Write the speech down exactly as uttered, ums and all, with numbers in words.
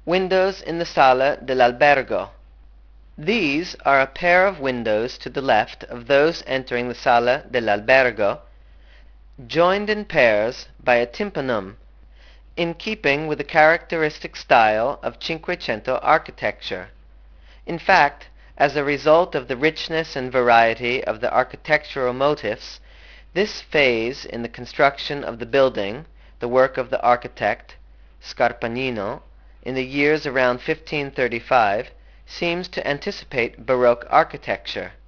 Windows in the Sala dell'Albergo. These are a pair of windows to the left of those entering the Sala dell'Albergo, joined in pairs by a tympanum, in keeping with the characteristic style of Cinquecento architecture. In fact, as a result of the richness and variety of the architectural motifs, this phase in the construction of the building, the work of the architect Scarpagnino, in the years around fifteen thirty-five, seems to anticipate Baroque architecture.